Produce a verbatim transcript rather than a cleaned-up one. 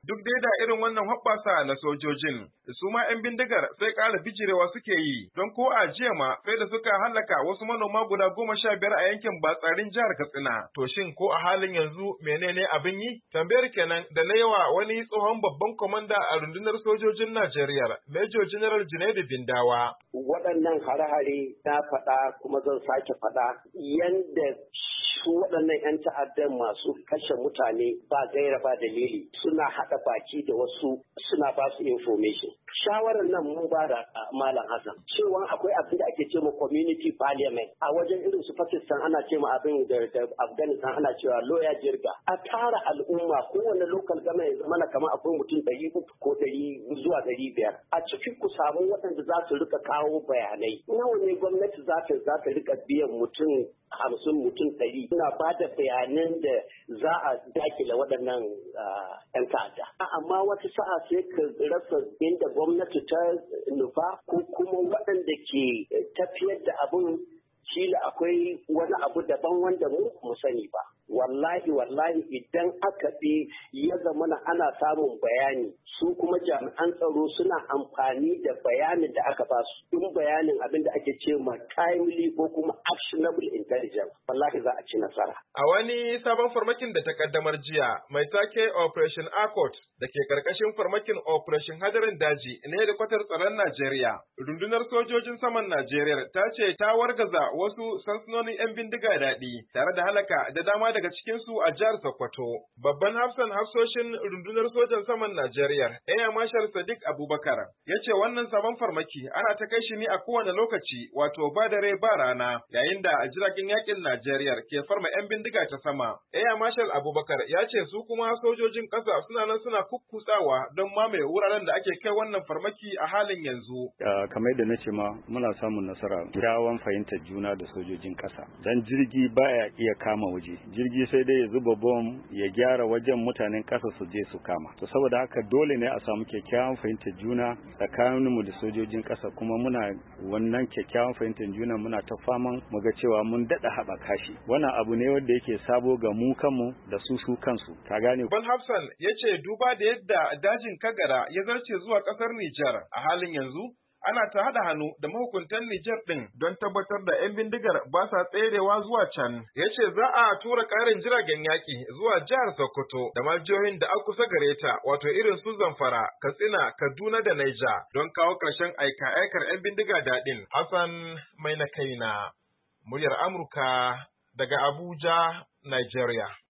Duk dai da irin wannan hoɓɓasa na sojojin, su ma 'yan bindigar sai ƙara bijirewa suke yi, don ko a jiya ma sai da suka hallaka wasu manoma guda goma sha biyar a yankin Batsarin jihar Katsina. To shin ko a halin yanzu menene abin yi? Tambayar kenan da na yawa wani tsohon babban kwamanda a rundunar sojojin Najeriya, Major General Junaidu Bindawa. Waɗannan hare-hare na faɗa kuma zan sake faɗa yanda su waɗannan 'yan ta'addan masu kashe mutane ba gaira ba dalili suna haɗa baki da wasu suna ba su information. Shawarar nan mun ba da Malam Hassan cewa akwai abin da ake cewa community parliament a wajen irin su Pakistan ana cewa abin da Afghanistan ana cewa lawyer jirga. A tara al'umma kowane local government ya zama kamar akwai mutum ɗari uku ko ɗari zuwa ɗari biyar. A cikin ku samu waɗanda za su rika kawo bayanai. Nawa ne gwamnati za ta za ta rika biyan mutum hamsin mutum ɗari suna ba da bayanan da za a dakile waɗannan 'yan ta'adda. Amma wata sa'a sai ka rasa inda gwamnati ta nufa ko kuma waɗanda ke tafiyar da abin kila akwai wani abu daban wanda mu mu sani ba. Wallahi wallahi idan aka bi ya zamana ana samun bayani su kuma jami'an tsaro suna amfani da bayanin da aka ba su in bayanin abin da ake ce ma timely ko kuma actionable intelligence wallahi za a ci nasara. A wani sabon farmakin da ta kaddamar jiya mai take Operation Accord da ke karkashin farmakin Operation Hadarin Daji ne da kwatar tsaron Najeriya. Rundunar sojojin saman Najeriya ta ce ta wargaza wasu sansanonin 'yan bindiga daɗi tare da halaka da dama daga cikinsu a jihar Sokoto. Babban hafsan hafsoshin rundunar sojan saman Najeriya, Air Marshal Sadiq Abubakar, ya ce wannan sabon farmaki ana ta kai shi ne a kowane lokaci wato ba dare ba rana yayin da jiragen yakin Najeriya ke farma 'yan bindiga ta sama. Air Marshal Abubakar ya ce su kuma sojojin ƙasa suna nan suna kukkutsawa don mamaye wuraren da ake kai wannan farmaki a halin yanzu. Kamar yadda na ce ma muna samun nasara kyakkyawan fahimtar juna da sojojin ƙasa. Dan jirgi baya iya kama waje. Jirgi sai dai ya zuba bom ya gyara wajen mutanen ƙasa su je su kama. To saboda haka dole ne a samu kyakkyawan fahimtar juna tsakaninmu da sojojin ƙasa kuma muna wannan kyakkyawan fahimtar juna muna ta faman mu ga cewa mun daɗa haɓaka shi. Wannan abu ne wanda yake sabo ga mu kanmu da su su kansu. Ka gane? Ban Hafsan ya ce duba da yadda dajin Kagara ya zarce zuwa ƙasar Nijar a halin yanzu ana ta haɗa hannu da mahukuntan Nijar ɗin don tabbatar da 'yan bindigar ba sa tserewa zuwa can. Ya ce za a tura ƙarin jiragen yaƙi zuwa jihar Sokoto da ma jihohin da aka kusa gare ta wato irin su Zamfara, Katsina, Kaduna da Naija don kawo ƙarshen aika-aikar 'yan bindiga daɗin. Hassan Mai na kaina, muryar Amurka daga Abuja, Nigeria.